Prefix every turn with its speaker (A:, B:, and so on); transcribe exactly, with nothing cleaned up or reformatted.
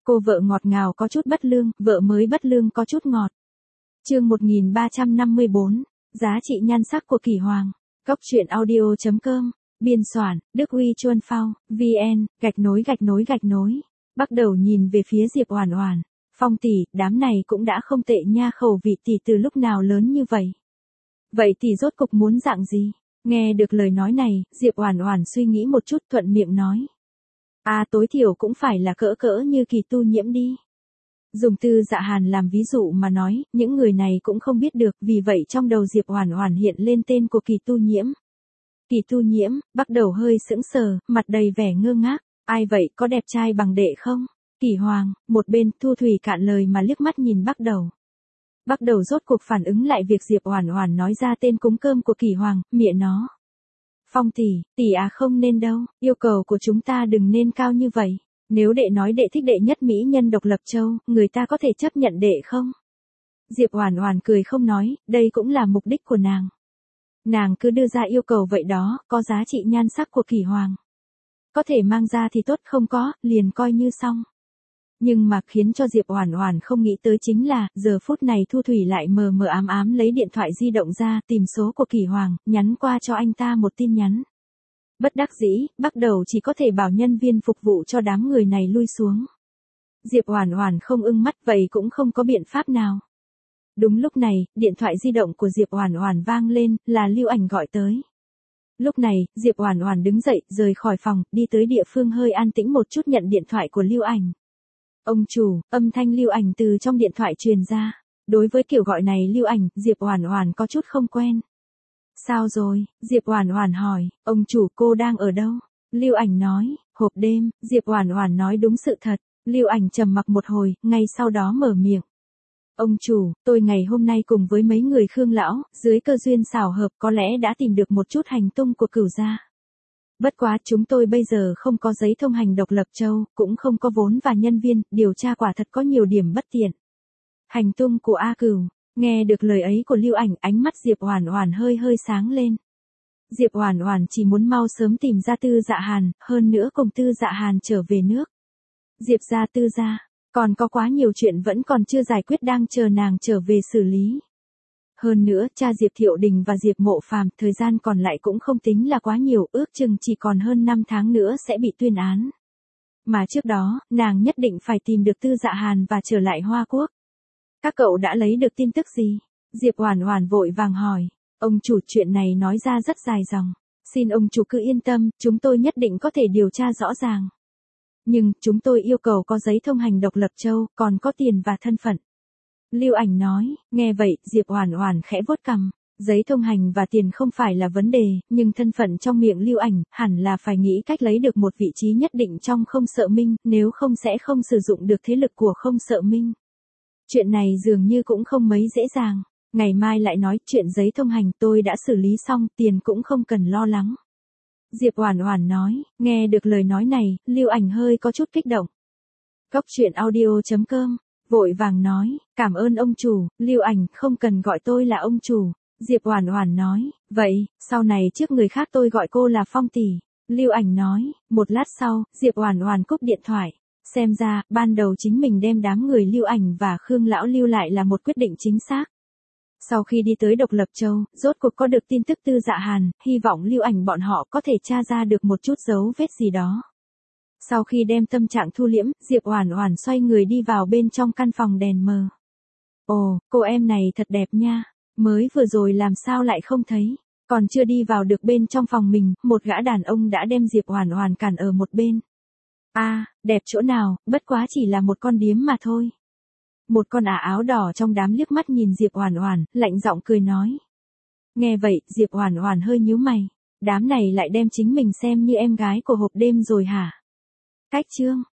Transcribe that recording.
A: Cô vợ ngọt ngào có chút bất lương, vợ mới bất lương có chút ngọt. Chương một nghìn ba trăm năm mươi bốn, giá trị nhan sắc của Kỷ Hoàng. Góc truyện audio chấm com, biên soạn, Đức Huy Chuân Phao, vê en, gạch nối gạch nối gạch nối. Bắt đầu nhìn về phía Diệp Oản Oản. Phong tỷ, đám này cũng đã không tệ nha, khẩu vị tỷ từ lúc nào lớn như vậy. Vậy tỷ rốt cục muốn dạng gì? Nghe được lời nói này, Diệp Oản Oản suy nghĩ một chút thuận miệng nói. À tối thiểu cũng phải là cỡ cỡ như Kỳ Tu Nhiễm đi. Dùng Tư Dạ Hàn làm ví dụ mà nói, những người này cũng không biết được, vì vậy trong đầu Diệp Oản Oản hiện lên tên của Kỳ Tu Nhiễm. Kỳ Tu Nhiễm, bắt đầu hơi sững sờ, mặt đầy vẻ ngơ ngác, ai vậy, có đẹp trai bằng đệ không? Kỷ Hoàng, một bên, Thu Thủy cạn lời mà liếc mắt nhìn Bắt Đầu. Bắt Đầu rốt cuộc phản ứng lại việc Diệp Oản Oản nói ra tên cúng cơm của Kỷ Hoàng, mẹ nó. Phong tỷ, tỷ à không nên đâu, yêu cầu của chúng ta đừng nên cao như vậy. Nếu đệ nói đệ thích đệ nhất mỹ nhân Độc Lập Châu, người ta có thể chấp nhận đệ không? Diệp Oản Oản cười không nói, đây cũng là mục đích của nàng. Nàng cứ đưa ra yêu cầu vậy đó, có giá trị nhan sắc của Kỷ Hoàng. Có thể mang ra thì tốt, không có, liền coi như xong. Nhưng mà khiến cho Diệp Oản Oản không nghĩ tới chính là, giờ phút này Thu Thủy lại mờ mờ ám ám lấy điện thoại di động ra, tìm số của Kỷ Hoàng, nhắn qua cho anh ta một tin nhắn. Bất đắc dĩ, Bắt Đầu chỉ có thể bảo nhân viên phục vụ cho đám người này lui xuống. Diệp Oản Oản không ưng mắt, vậy cũng không có biện pháp nào. Đúng lúc này, điện thoại di động của Diệp Oản Oản vang lên, là Lưu Ảnh gọi tới. Lúc này, Diệp Oản Oản đứng dậy, rời khỏi phòng, đi tới địa phương hơi an tĩnh một chút nhận điện thoại của Lưu Ảnh. Ông chủ, âm thanh Lưu Ảnh từ trong điện thoại truyền ra. Đối với kiểu gọi này Lưu Ảnh, Diệp Oản Oản có chút không quen. Sao rồi? Diệp Oản Oản hỏi, ông chủ cô đang ở đâu? Lưu Ảnh nói, hộp đêm, Diệp Oản Oản nói đúng sự thật. Lưu Ảnh trầm mặc một hồi, ngay sau đó mở miệng. Ông chủ, tôi ngày hôm nay cùng với mấy người Khương lão, dưới cơ duyên xảo hợp có lẽ đã tìm được một chút hành tung của Cửu gia. Bất quá chúng tôi bây giờ không có giấy thông hành Độc Lập Châu, cũng không có vốn và nhân viên, điều tra quả thật có nhiều điểm bất tiện. Hành tung của A Cửu, nghe được lời ấy của Lưu Ảnh, ánh mắt Diệp Oản Oản hơi hơi sáng lên. Diệp Oản Oản chỉ muốn mau sớm tìm ra Tư Dạ Hàn, hơn nữa cùng Tư Dạ Hàn trở về nước. Diệp gia Tư gia, còn có quá nhiều chuyện vẫn còn chưa giải quyết đang chờ nàng trở về xử lý. Hơn nữa, cha Diệp Thiệu Đình và Diệp Mộ Phàm, thời gian còn lại cũng không tính là quá nhiều, ước chừng chỉ còn hơn năm tháng nữa sẽ bị tuyên án. Mà trước đó, nàng nhất định phải tìm được Tư Dạ Hàn và trở lại Hoa Quốc. Các cậu đã lấy được tin tức gì? Diệp Oản Oản vội vàng hỏi. Ông chủ, chuyện này nói ra rất dài dòng. Xin ông chủ cứ yên tâm, chúng tôi nhất định có thể điều tra rõ ràng. Nhưng, chúng tôi yêu cầu có giấy thông hành Độc Lập Châu, còn có tiền và thân phận. Lưu Ảnh nói, nghe vậy, Diệp Oản Oản khẽ vuốt cằm. Giấy thông hành và tiền không phải là vấn đề, nhưng thân phận trong miệng Lưu Ảnh, hẳn là phải nghĩ cách lấy được một vị trí nhất định trong Không Sợ Minh, nếu không sẽ không sử dụng được thế lực của Không Sợ Minh. Chuyện này dường như cũng không mấy dễ dàng. Ngày mai lại nói, chuyện giấy thông hành tôi đã xử lý xong, tiền cũng không cần lo lắng. Diệp Oản Oản nói, nghe được lời nói này, Lưu Ảnh hơi có chút kích động. Góc truyện audio chấm com, vội vàng nói, cảm ơn ông chủ, Lưu Ảnh, không cần gọi tôi là ông chủ. Diệp Oản Oản nói, vậy, sau này trước người khác tôi gọi cô là Phong tỷ. Lưu Ảnh nói, một lát sau, Diệp Oản Oản cúp điện thoại. Xem ra, ban đầu chính mình đem đám người Lưu Ảnh và Khương lão lưu lại là một quyết định chính xác. Sau khi đi tới Độc Lập Châu, rốt cuộc có được tin tức Tư Dạ Hàn, hy vọng Lưu Ảnh bọn họ có thể tra ra được một chút dấu vết gì đó. Sau khi đem tâm trạng thu liễm, Diệp Oản Oản xoay người đi vào bên trong căn phòng đèn mờ. Ồ, cô em này thật đẹp nha, mới vừa rồi làm sao lại không thấy, còn chưa đi vào được bên trong phòng mình, một gã đàn ông đã đem Diệp Oản Oản cản ở một bên. A, à, đẹp chỗ nào, bất quá chỉ là một con điếm mà thôi. Một con ả áo đỏ trong đám liếc mắt nhìn Diệp Oản Oản, lạnh giọng cười nói. Nghe vậy, Diệp Oản Oản hơi nhíu mày, đám này lại đem chính mình xem như em gái của hộp đêm rồi hả? Cách chương